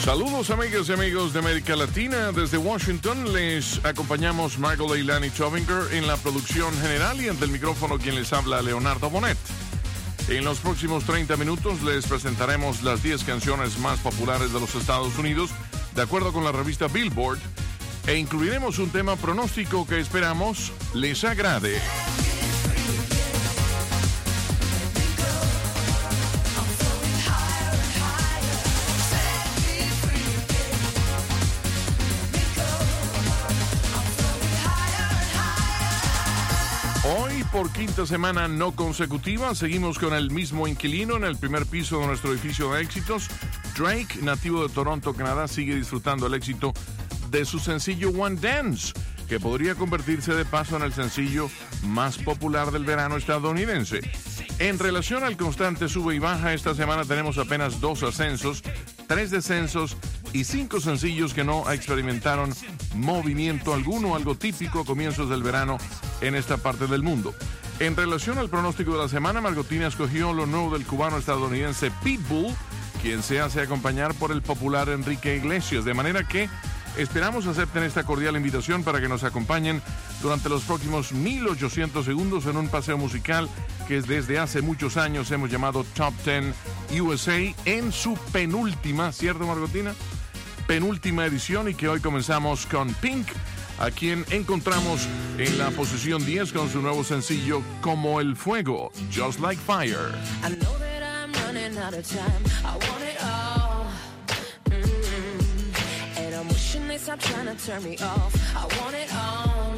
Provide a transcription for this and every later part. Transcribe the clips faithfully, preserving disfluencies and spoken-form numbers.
Saludos amigas y amigos de América Latina. Desde Washington les acompañamos Michael Leilani Tobinger en la producción general y ante el micrófono quien les habla, Leonardo Bonet. En los próximos treinta minutos les presentaremos las diez canciones más populares de los Estados Unidos de acuerdo con la revista Billboard e incluiremos un tema pronóstico que esperamos les agrade. Hoy, por quinta semana no consecutiva, seguimos con el mismo inquilino en el primer piso de nuestro edificio de éxitos. Drake, nativo de Toronto, Canadá, sigue disfrutando el éxito de su sencillo One Dance, que podría convertirse de paso en el sencillo más popular del verano estadounidense. En relación al constante sube y baja, esta semana tenemos apenas dos ascensos, tres descensos y cinco sencillos que no experimentaron movimiento alguno, algo típico a comienzos del verano en esta parte del mundo. En relación al pronóstico de la semana, Margotina escogió lo nuevo del cubano estadounidense Pitbull, quien se hace acompañar por el popular Enrique Iglesias, de manera que esperamos acepten esta cordial invitación para que nos acompañen durante los próximos mil ochocientos segundos en un paseo musical que desde hace muchos años hemos llamado Top diez U S A en su penúltima, ¿cierto Margotina? Penúltima edición y que hoy comenzamos con Pink, a quien encontramos en la posición diez con su nuevo sencillo Como el Fuego, Just Like Fire. I know that I'm running out of time. I want it all. Mm-hmm. And I'm wishing they stop trying to turn me off. I want it all.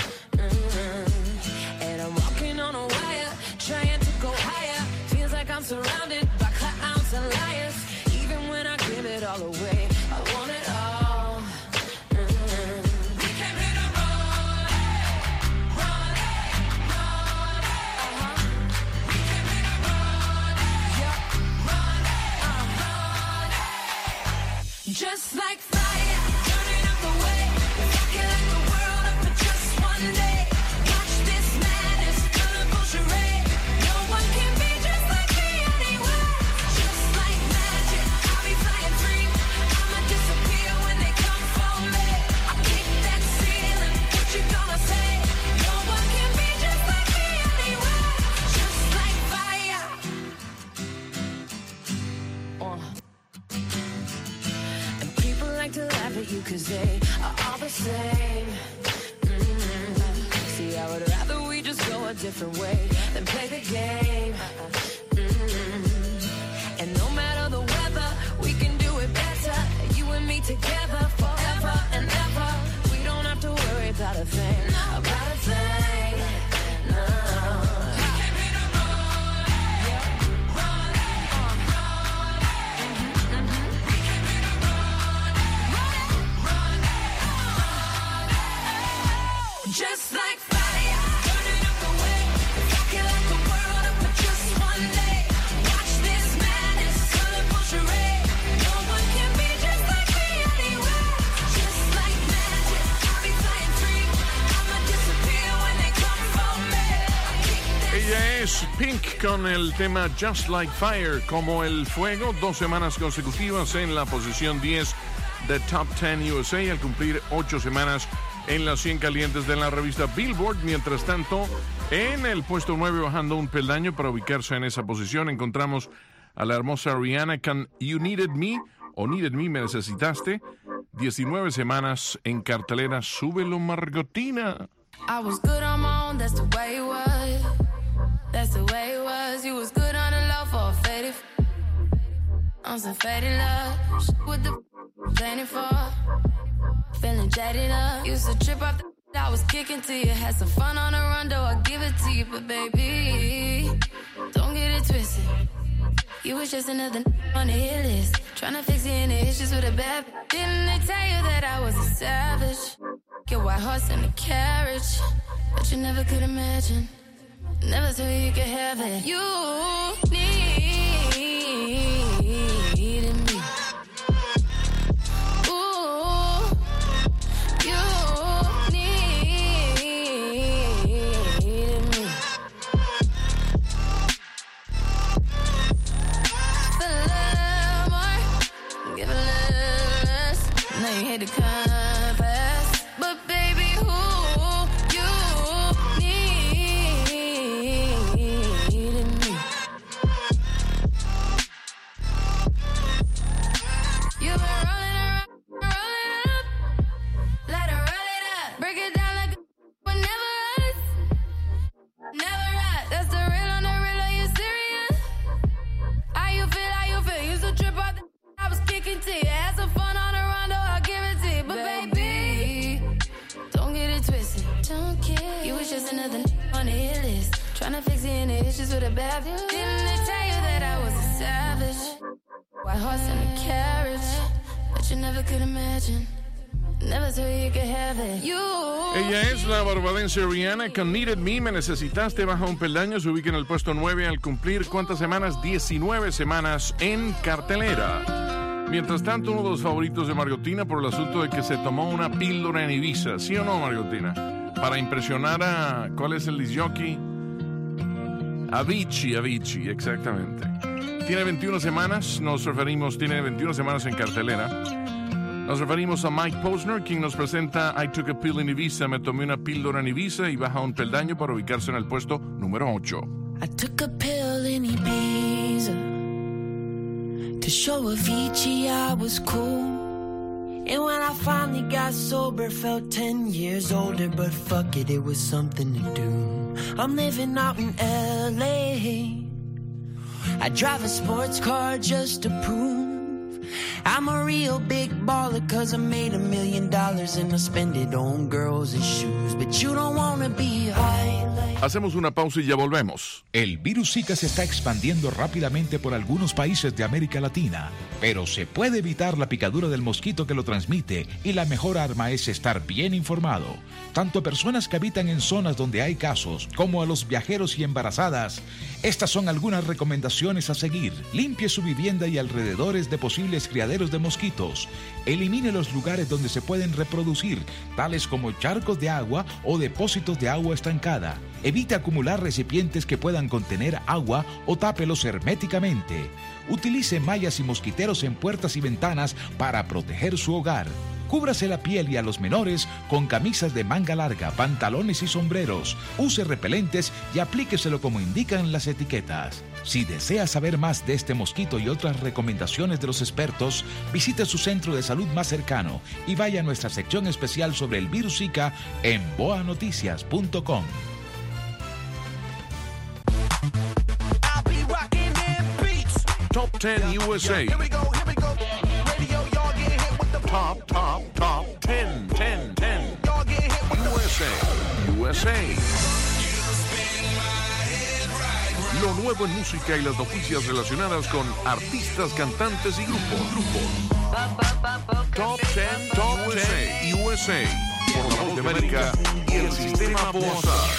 Mm-hmm. And I'm walking on a wire, trying to go higher. Feels like I'm surrounded by clowns and liars. Even when I give it all away, I want it all. Mm-hmm. We came here to run it, run it, run it. Uh-huh. We came here to run it, yeah, run it, uh, run it. Just like fire, turning up the way. Rocking like the world up for just one day. Watch this madness, colorful charade. No one can be just like me anyway. Just like magic, I'll be flying free. I'ma disappear when they come for me. I kick that ceiling, what you gonna say? No one can be just like me anyway. Just like fire. Uh. And people like to laugh at you cause they are all the same. Mm-hmm. See, I would rather we just go a different way than play the game. Mm-hmm. And no matter the weather, we can do it better. You and me together forever and ever. We don't have to worry about a thing, about a thing. No. We came here to run it, run it, uh, run it. Mhm, mhm. We came here to run it, run it, run it. Just like fire, turning up the way. Rocking like the world up for just one day. Watch this madness, colorful charade. No one can be just like me anyway. Just like magic, I'll be flying free. I'ma disappear when they come for me. I kick that. Ella es Pink con el tema Just Like Fire, como el fuego, dos semanas consecutivas en la posición diez de Top diez U S A al cumplir ocho semanas en las cien calientes de la revista Billboard. Mientras tanto, en el puesto nueve, bajando un peldaño para ubicarse en esa posición, encontramos a la hermosa Rihanna con You Needed Me o Needed Me, Me Necesitaste. diecinueve semanas en cartelera. Súbelo, Margotina. I was good on my own, that's the way it was. That's the way it was. You was good on the low for a faded. On some faded love. Shit with the planning for. Feeling jaded up. Used to trip off the I was kicking to you. Had some fun on the run, though I give it to you. But baby, don't get it twisted. You was just another on the hit list. Tryna fix any issues with a bad. Didn't they tell you that I was a savage? Your white horse and a carriage. But you never could imagine. Never thought you could have it. You needed me. Ooh, you needed me. Feel a little more. Give a little bitches with a bad view. Didn't they tell you that I was a savage? White horse and a carriage, but you never could imagine. Never thought you could have it. You. Ella es la barbadense Rihanna con Needed Me. Me necesitaste, baja un peldaño. Se ubica en el puesto nueve al cumplir ¿cuántas semanas? diecinueve semanas en cartelera. Mientras tanto, uno de los favoritos de Mariotina por el asunto de que se tomó una píldora en Ibiza. ¿Sí o no, Mariotina? Para impresionar a... ¿cuál es el disc jockey? Avicii, Avicii, exactamente. Tiene veintiuna semanas, nos referimos, tiene veintiuna semanas en cartelera. Nos referimos a Mike Posner, quien nos presenta I Took a Pill in Ibiza, me tomé una píldora en Ibiza, y baja un peldaño para ubicarse en el puesto número ocho. I took a pill in Ibiza to show Avicii I was cool. And when I finally got sober, felt ten years older, but fuck it, it was something to do. I'm living out in L A. I drive a sports car just to prove I'm a real big baller, cause I made a million dollars and I spend it on girls and shoes. But you don't wanna be high like... Hacemos una pausa y ya volvemos. El virus Zika se está expandiendo rápidamente por algunos países de América Latina, pero se puede evitar la picadura del mosquito que lo transmite, y la mejor arma es estar bien informado. Tanto a personas que habitan en zonas donde hay casos, como a los viajeros y embarazadas. Estas son algunas recomendaciones a seguir. Limpie su vivienda y alrededores de posibles criaderos de mosquitos. Elimine los lugares donde se pueden reproducir, tales como charcos de agua o depósitos de agua estancada. Evite acumular recipientes que puedan contener agua o tápelos herméticamente. Utilice mallas y mosquiteros en puertas y ventanas para proteger su hogar. Cúbrase la piel y a los menores con camisas de manga larga, pantalones y sombreros. Use repelentes y aplíqueselo como indican las etiquetas. Si desea saber más de este mosquito y otras recomendaciones de los expertos, visite su centro de salud más cercano y vaya a nuestra sección especial sobre el virus Zika en boa noticias punto com. Top ten U S A. Top, top, top ten, ten, ten. U S A, U S A. Lo nuevo en música y las noticias relacionadas con artistas, cantantes y grupos. grupos. Top ten, Top ten U S A. Por la Voz de América y el Sistema Boasa.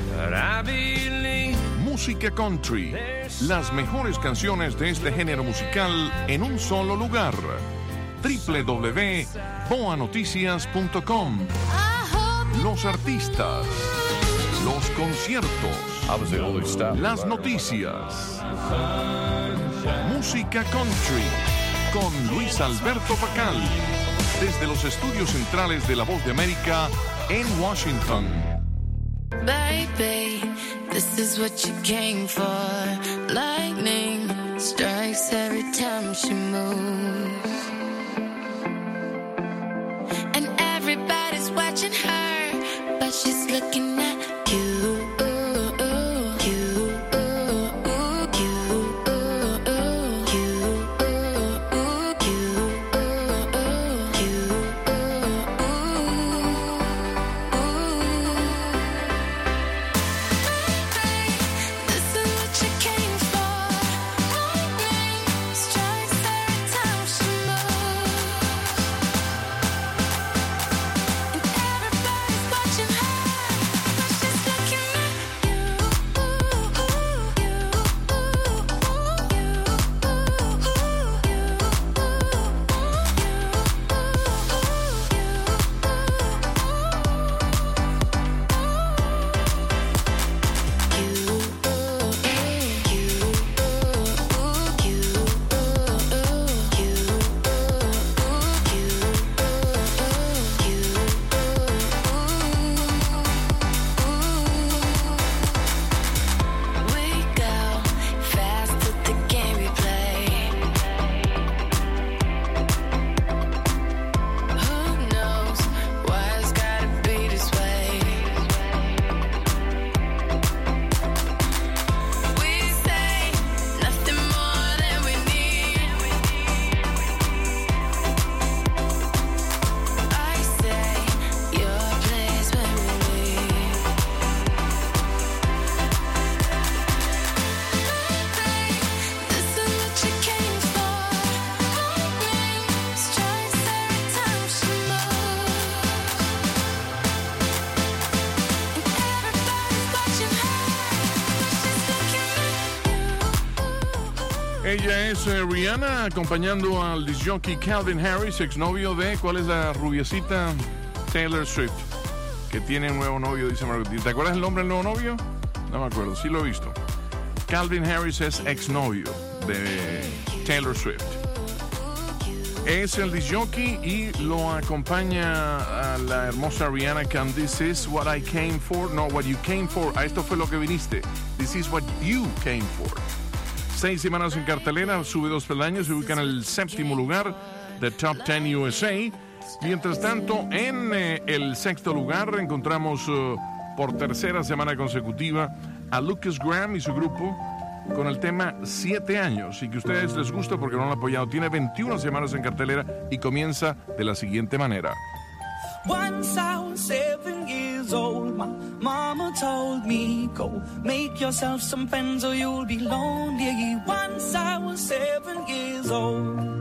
Música country. Las mejores canciones de este género musical en un solo lugar. doble u doble u doble u punto boa noticias punto com. Los artistas, los conciertos, las noticias. Música country con Luis Alberto Pacal, desde los estudios centrales de La Voz de América en Washington. Baby, this is what you came for. Lightning strikes every time she moves. And everybody's watching her, but she's looking at you. Ella es eh, Rihanna, acompañando al disc jockey Calvin Harris, exnovio de, ¿cuál es la rubiecita? Taylor Swift, que tiene un nuevo novio, dice Margot. ¿Te acuerdas el nombre del nuevo novio? No me acuerdo, sí lo he visto. Calvin Harris es exnovio de Taylor Swift. Es el disc jockey y lo acompaña a la hermosa Rihanna con This Is What I Came For. No, What You Came For. A esto fue lo que viniste. This Is What You Came For. Seis semanas en cartelera, sube dos peldaños, se ubica en el séptimo lugar de Top diez U S A. Mientras tanto, en eh, el sexto lugar encontramos uh, por tercera semana consecutiva a Lucas Graham y su grupo con el tema Siete Años, y que a ustedes les gusta porque lo han apoyado. Tiene veintiuna semanas en cartelera y comienza de la siguiente manera. Once I was seven years old, my mama told me, go make yourself some friends or you'll be lonely. Once I was seven years old.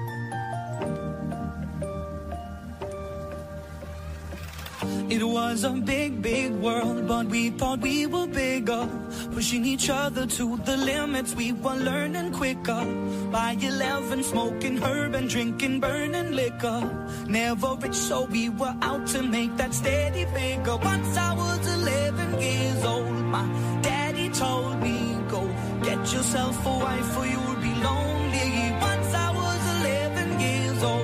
It was a big, big world, but we thought we were bigger. Pushing each other to the limits, we were learning quicker. By eleven, smoking herb and drinking burning liquor. Never rich, so we were out to make that steady figure. Once I was eleven years old, my daddy told me, go get yourself a wife or you'll be lonely. Once I was eleven years old.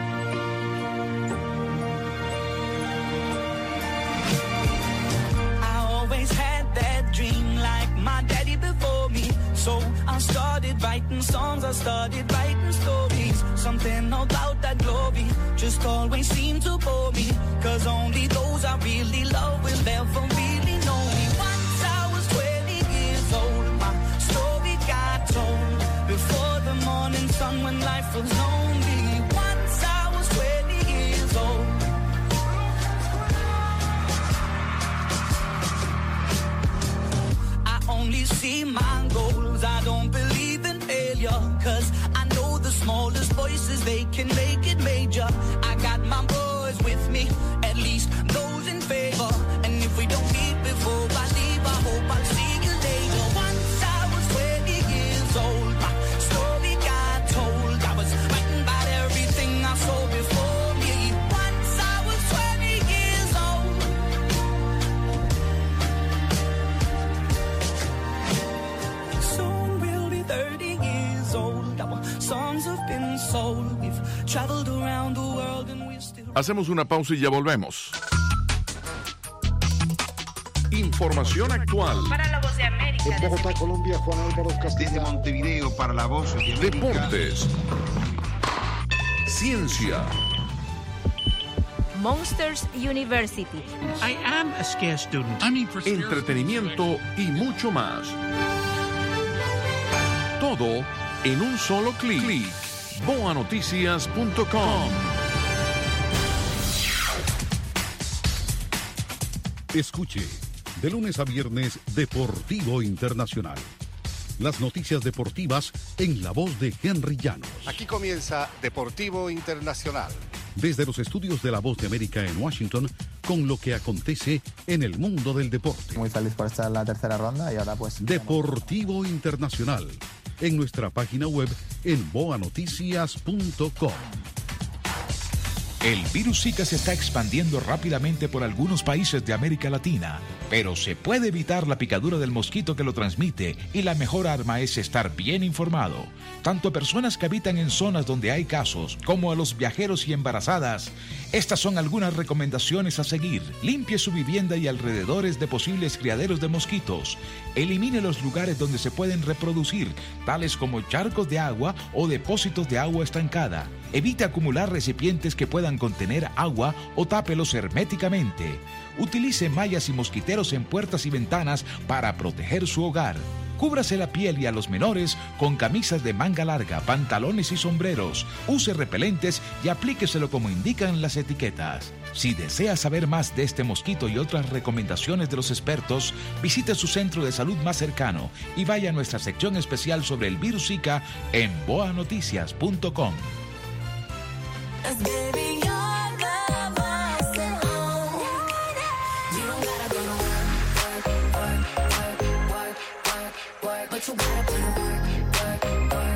Dream like my daddy before me. So I started writing songs, I started writing stories. Something about that glory just always seemed to bore me. Cause only those I really love will ever really know me. Once I was twenty years old, my story got told. Before the morning sun when life was lonely. Once I was twenty years old. Only see my goals, I don't believe in failure. Cause I know the smallest voices, they can make it major. I got my boys with me, at least those in favor. And if we don't meet before I leave, I hope I'll see you later. Once I was twenty years old, my story got told. I was writing about everything I saw before me. Once I was twenty years old. thirty years old, our songs have been sold. We've traveled around the world and we're still... Hacemos una pausa y ya volvemos. Información actual. Para la Voz de América. En Bogotá, Colombia, Juan Álvaro Castillo. Desde Montevideo para la Voz de América. Deportes. Ciencia. Monsters University. I am a scarce student. I mean for Entretenimiento y mucho más. Todo en un solo clic. Clic. boa noticias punto com. Escuche, de lunes a viernes, Deportivo Internacional. Las noticias deportivas en la voz de Henry Llanos. Aquí comienza Deportivo Internacional. Desde los estudios de La Voz de América en Washington, con lo que acontece en el mundo del deporte. Muy feliz por estar en la tercera ronda y ahora pues... Deportivo Internacional, en nuestra página web en boa noticias punto com. El virus Zika se está expandiendo rápidamente por algunos países de América Latina, pero se puede evitar la picadura del mosquito que lo transmite y la mejor arma es estar bien informado. Tanto a personas que habitan en zonas donde hay casos como a los viajeros y embarazadas. Estas son algunas recomendaciones a seguir. Limpie su vivienda y alrededores de posibles criaderos de mosquitos. Elimine los lugares donde se pueden reproducir, tales como charcos de agua o depósitos de agua estancada. Evite acumular recipientes que puedan contener agua o tápelos herméticamente. Utilice mallas y mosquiteros en puertas y ventanas para proteger su hogar. Cúbrase la piel y a los menores con camisas de manga larga, pantalones y sombreros. Use repelentes y aplíqueselo como indican las etiquetas. Si desea saber más de este mosquito y otras recomendaciones de los expertos, visite su centro de salud más cercano y vaya a nuestra sección especial sobre el virus Zika en boa noticias punto com. But you gotta put in work, work, work.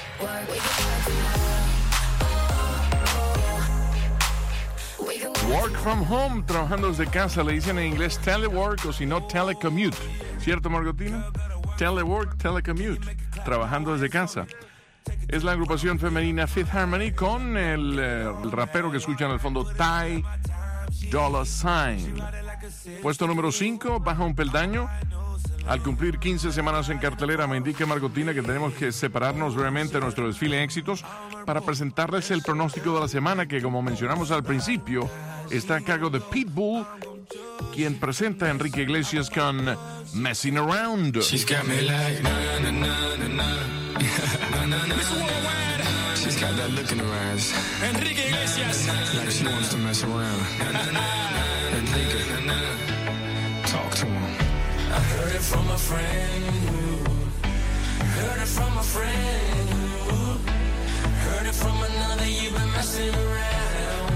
Work from home, trabajando desde casa, le dicen en inglés telework o si no telecommute. ¿Cierto, Margotina? Telework, telecommute, trabajando desde casa. Es la agrupación femenina Fifth Harmony con el, eh, el rapero que escuchan al fondo, Ty Dolla Sign. Puesto número cinco, baja un peldaño. Al cumplir quince semanas en cartelera, me indica Margotina que tenemos que separarnos brevemente de nuestro desfile de éxitos para presentarles el pronóstico de la semana que, como mencionamos al principio, está a cargo de Pitbull, quien presenta a Enrique Iglesias con Messing Around. She's got me like na na na na na. Na, na, na, na. She's got that look in her eyes. Enrique Iglesias. Like she wants to mess around. Enrique, talk to him. I heard it from a friend who heard it from a friend who heard it from another. You've been messing around.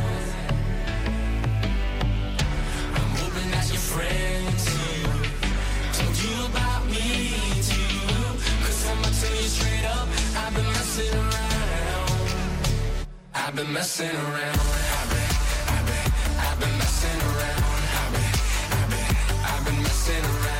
I'm hoping that your friends too told you about me too. Cause I'ma tell you straight up, I've been messing around. I've been messing around. I've been, I've been, I've been messing around. I've been, I've been, I've been messing around.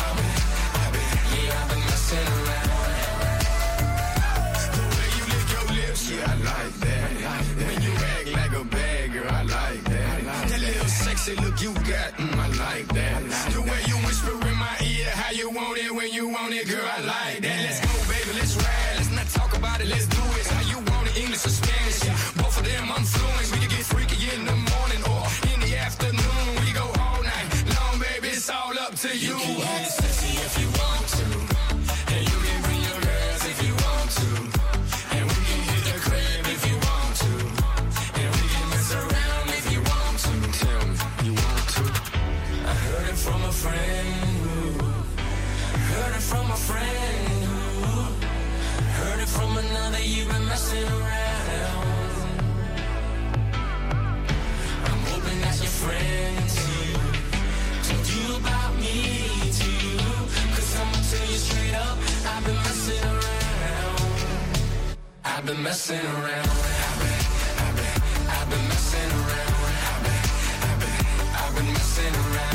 Yeah, I like that. When you act like a bad girl, I like that. That little sexy look you got, mm, I like that. The way you whisper in my ear, how you want it when you want it, girl, I like that. Let's go, baby, let's ride. Let's not talk about it, let's do it. How you want it, English or Spanish? Both of them I'm fluent. We can get freaky in the morning or in the afternoon. We go all night long, baby, it's all up to you. You can get sexy if you want to, and you can bring your girls if you want to. From a friend who heard it from a friend who heard it from another. You've been messing around. I'm hoping that your friends too told you about me too. Cause I'ma tell you straight up, I've been messing around. I've been messing around. I've been, I've been, I've been messing around. I've been, I've been, I've been messing around.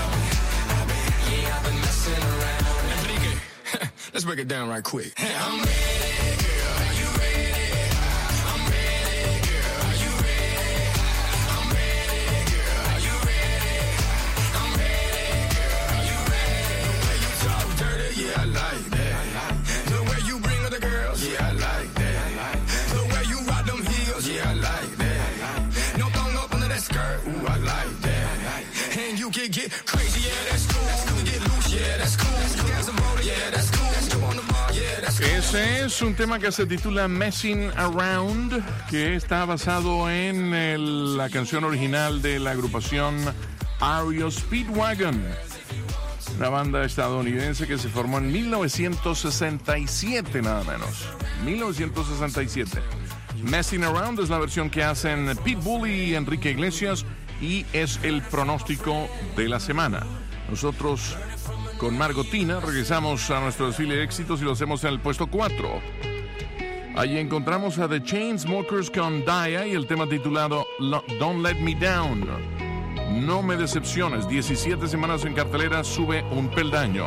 Enrique, let's break it down right quick. I'm ready, girl. Are you ready? I'm ready, girl. Are you ready? I'm ready, girl. Are you ready? I'm ready, girl. Are you ready? The way you talk dirty, yeah, I like that. The way you bring other girls, yeah, I like that. The way you rock them heels, yeah, I like that. No thong up under that skirt, ooh, I like that. And you can get crazy, yeah, that's cool. Get loose, yeah, that's cool. You got some roller, yeah, that's cool. You on the bar, yeah, that's cool. Ese es un tema que se titula Messing Around, que está basado en el, la canción original de la agrupación R E O Speedwagon, una banda estadounidense que se formó en mil novecientos sesenta y siete, nada menos. mil novecientos sesenta y siete. Messing Around es la versión que hacen Pitbull y Enrique Iglesias y es el pronóstico de la semana. Nosotros, con Margotina, regresamos a nuestro desfile de éxitos y lo hacemos en el puesto cuatro. Allí encontramos a The Chainsmokers con Daya y el tema titulado Don't Let Me Down. No me decepciones. diecisiete semanas en cartelera, sube un peldaño.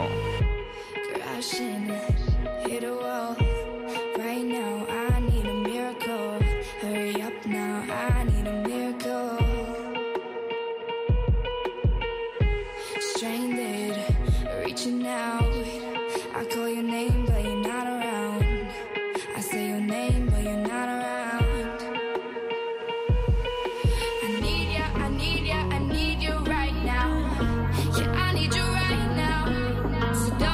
So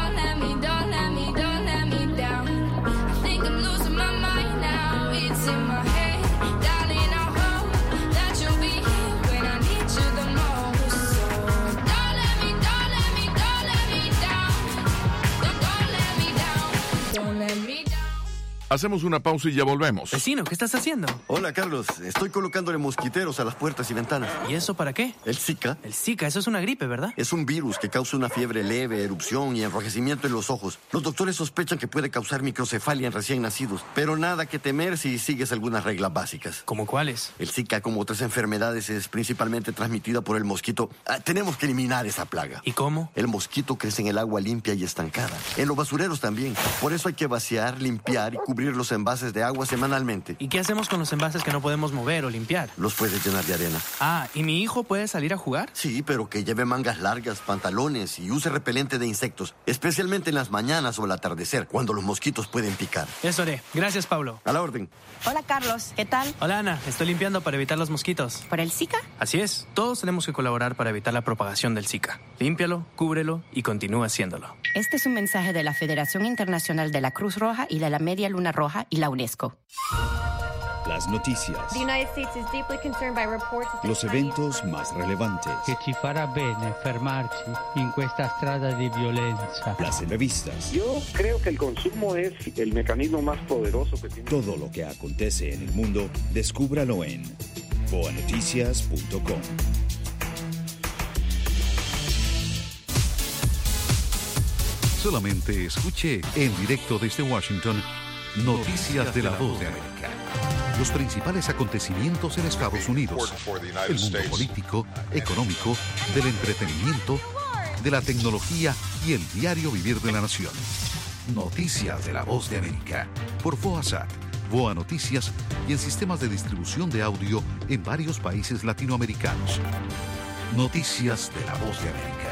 Hacemos una pausa y ya volvemos. Vecino, ¿qué estás haciendo? Hola, Carlos. Estoy colocándole mosquiteros a las puertas y ventanas. ¿Y eso para qué? El Zika. El Zika, eso es una gripe, ¿verdad? Es un virus que causa una fiebre leve, erupción y enrojecimiento en los ojos. Los doctores sospechan que puede causar microcefalia en recién nacidos, pero nada que temer si sigues algunas reglas básicas. ¿Cómo cuáles? El Zika, como otras enfermedades, es principalmente transmitida por el mosquito. Ah, tenemos que eliminar esa plaga. ¿Y cómo? El mosquito crece en el agua limpia y estancada. En los basureros también. Por eso hay que vaciar, limpiar y cubrir los envases de agua semanalmente. ¿Y qué hacemos con los envases que no podemos mover o limpiar? Los puedes llenar de arena. Ah, ¿y mi hijo puede salir a jugar? Sí, pero que lleve mangas largas, pantalones y use repelente de insectos, especialmente en las mañanas o al atardecer, cuando los mosquitos pueden picar. Eso haré. Gracias, Pablo. A la orden. Hola, Carlos. ¿Qué tal? Hola, Ana. Estoy limpiando para evitar los mosquitos. ¿Por el Zika? Así es. Todos tenemos que colaborar para evitar la propagación del Zika. Límpialo, cúbrelo y continúa haciéndolo. Este es un mensaje de la Federación Internacional de la Cruz Roja y de la Media Luna Roja y la UNESCO. Las noticias. Los eventos más relevantes. Che ci farà bene fermarci in questa strada di violenza. Las entrevistas. Yo creo que el consumo es el mecanismo más poderoso que tiene. Todo lo que acontece en el mundo, descúbralo en boa noticias punto com. Solamente escuche en directo desde Washington Noticias de la Voz de América. Los principales acontecimientos en Estados Unidos, el mundo político, económico, del entretenimiento, de la tecnología y el diario vivir de la nación. Noticias de la Voz de América, por VOASAT, VOA Noticias y en sistemas de distribución de audio en varios países latinoamericanos. Noticias de la Voz de América.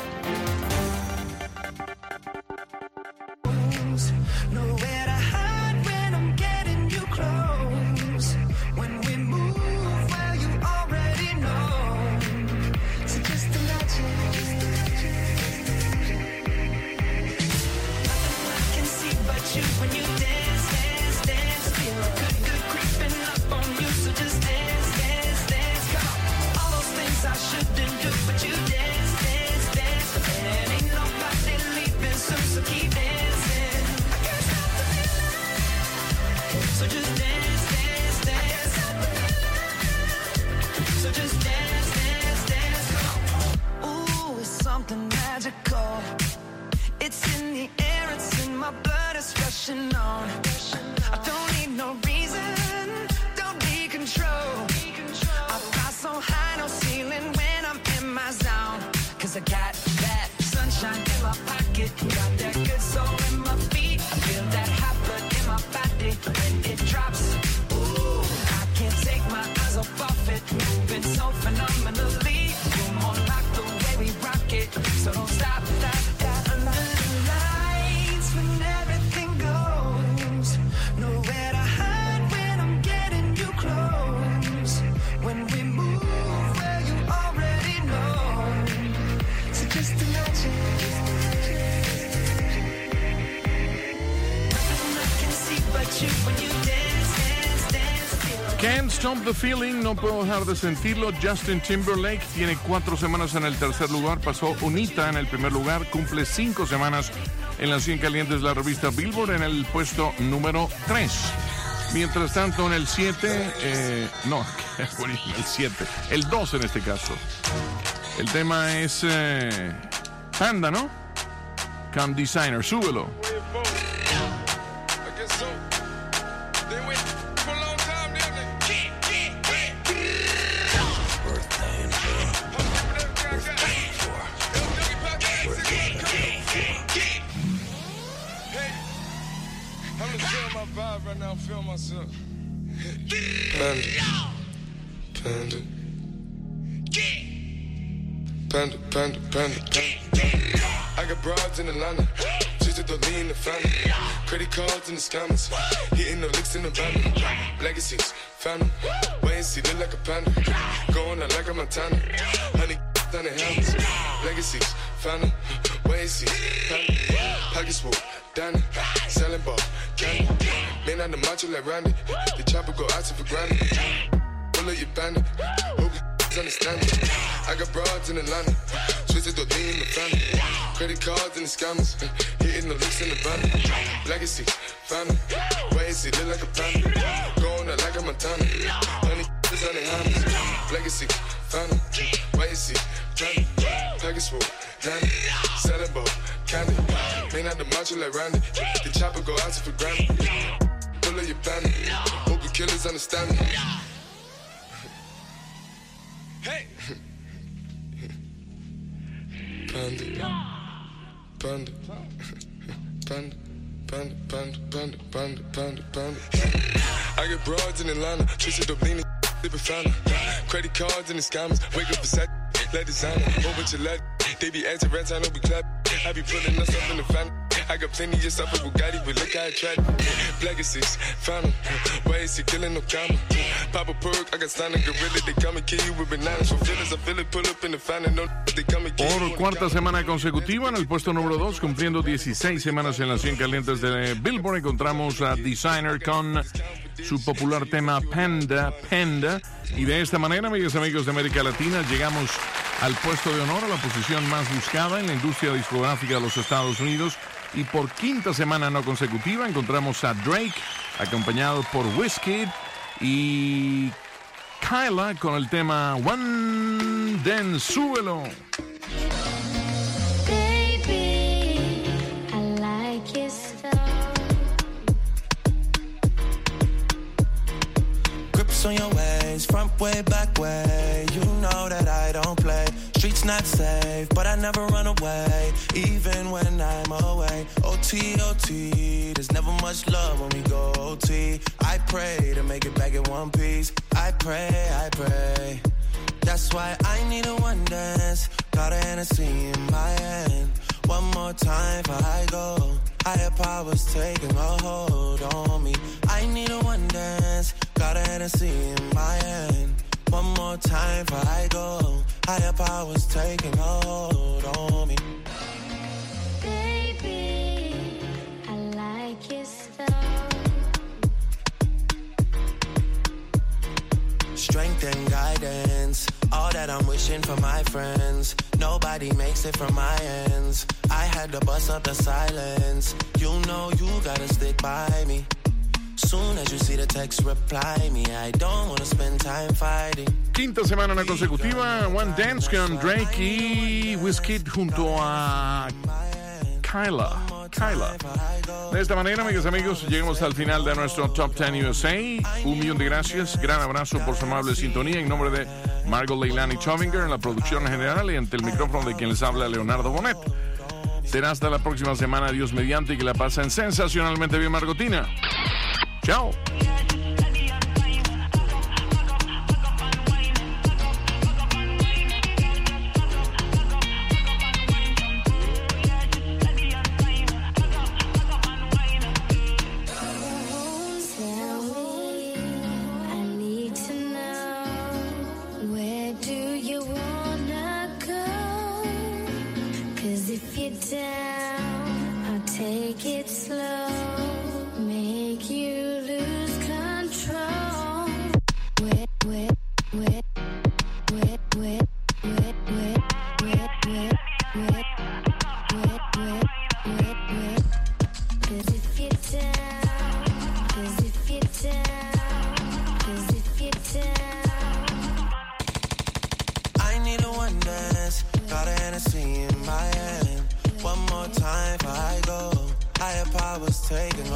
Can't Stop the Feeling, no puedo dejar de sentirlo. Justin Timberlake tiene cuatro semanas en el tercer lugar, pasó unita en el primer lugar, cumple cinco semanas en las cien calientes de la revista Billboard en el puesto número tres. Mientras tanto en el siete, eh, no, el siete, el dos en este caso. El tema es eh, Panda, ¿no? Come Designer, súbelo. Feel myself. Panda, panda, panda, panda, panda. I got broads in Atlanta, just to the lean the family. Credit cards in the scammers, hitting the licks in the van. Legacies, found them. Wait and see, look like a panda. Going out like a Montana. Honey, down the helmets. Legacies, found them. Wait and see, panda. Pockets full, Danny. Selling ball, candy. Man on the macho like Randy. The chopper go out to for granted. Pull up your bandit. Hope understand me. I got broads in Atlanta, twisted the lean in the family. Credit cards and the scammers, hitting the licks in the van. Legacy, family, why is it look like a family? Going out like a Montana, honey is on the hands. Legacy, family, why is it family? Package full, Danny, selling boat, candy. May not the macho like Randy, the chopper go out for granted. Pull up your bandit, hope your killers understand me. Hey! Panda, panda, panda, panda, panda, panda, panda, panda, panda. I get broads in Atlanta, twisted up leaning, sipping fountain. Credit cards and the scammers, wake up beside, let designer, whole bunch of lead. They be acting rats, I know we clap. I be pulling us up in the fan. I got plenty of stuff with Bugatti, but look how I tried. Legacies, found why is he killing no comma? Pop a perk, I got standing gorilla, they come and kill you with bananas. For feelings, I feel it, pull up in the fan and no, they come and kill you. Por cuarta semana consecutiva, en el puesto número dos, cumpliendo dieciséis semanas en las cien calientes de Billboard, encontramos a Designer con su popular tema Panda, Panda. Y de esta manera, amigas y amigos de América Latina, llegamos al puesto de honor, a la posición más buscada en la industria discográfica de los Estados Unidos. Y por quinta semana no consecutiva encontramos a Drake, acompañado por Wizkid y Kyla con el tema One Dance, súbelo. Baby, I like your style. Grips on your ways, front way, back way. You know that I don't play. Streets not safe, but I never run away, even when I'm away. O T, O T, there's never much love when we go O T. I pray to make it back in one piece. I pray, I pray. That's why I need a one dance. Got a Hennessy in my hand. One more time before I go. Higher powers taking a hold on me. I need a one dance. Got a Hennessy in my hand. One more time before I go. Higher powers taking hold on me. Baby, I like your style. Strength and guidance, all that I'm wishing for my friends. Nobody makes it from my ends. I had to bust up the silence. You know you gotta stick by me. Soon as you see the text, reply me. I don't wanna spend time fighting. Quinta semana no consecutiva, One Dance con Drake y Wizkid junto a Kyla. Kyla. De esta manera, amigas y amigos, llegamos al final de nuestro Top diez U S A. Un millón de gracias, gran abrazo por su amable sintonía. En nombre de Margot Leilani Chovinger en la producción general y ante el micrófono de quien les habla, Leonardo Bonet. Será hasta la próxima semana, Dios mediante, y que la pasen sensacionalmente bien, Margotina. Chao. Take it slow, make you lose control. Wet, wet, wet, wet, wet, wet, wet, wet, wet, wet, wet, wet, wet, wet. 'Cause if you're down, 'cause if you're down, 'cause if you're down. I need a one dance, got a Hennessy in my hand. One more time before I go. Higher powers taking